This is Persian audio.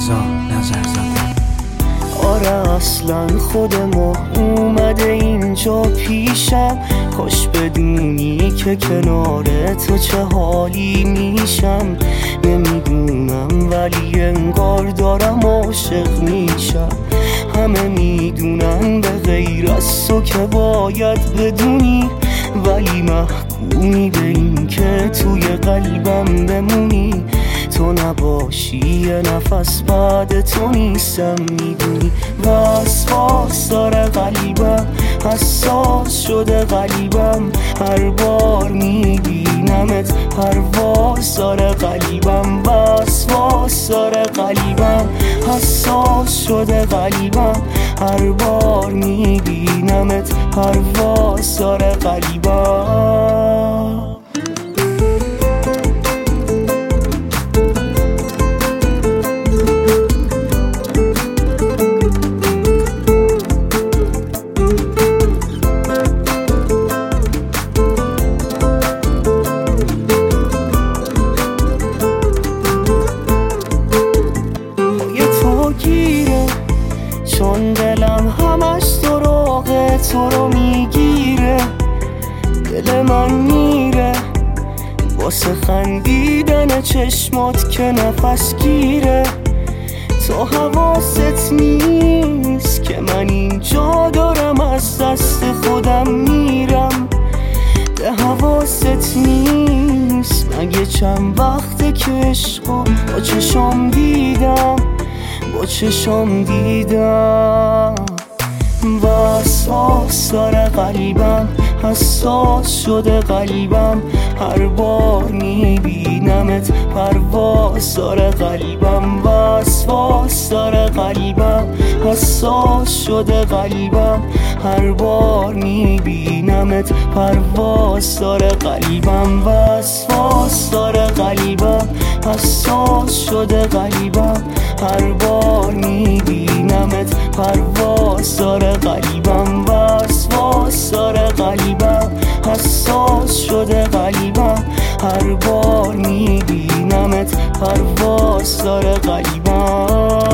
رضا نظرزاده. آره اصلا خود ما اومده اینجا پیشم، کاش بدونی که کنار تو چه حالی میشم. نمیدونم ولی انگار دارم عاشق میشم. همه میدونن به غیر از تو که باید بدونی، ولی محکومی به این که توی قلبم بمونی. تو نباشی یه نفس بعد تو نیستم میدونی. وسواس داره قلبم، حساس شده قلبم، هر بار میبینمت پرواز داره قلبم. وسواس داره قلبم، حساس شده قلبم، هر بار میبینمت پرواز داره قلبم. چون دلم همش سراغ تو رو میگیره، دل من میره واسه خندیدن چشمات که نفس گیره. تو حواست نیست که من اینجا دارم از دست خودم میرم. ده حواست نیست مگه چند وقته که عشقو با چشام دیدم، با چشام دیدم. وسواس داره قلبم، حساس شده قلبم، هر بار میبینمت پرواز داره قلبم. وسواس داره قلبم، حساس شده قلبم، هر بار میبینمت پرواز داره قلبم. وسواس داره قلبم، حساس شده قلبم، هر بار میبینمت پرواز داره قلبم. وسواس داره قلبم، حساس شده قلبم، هر بار میبینمت پرواز داره قلبم.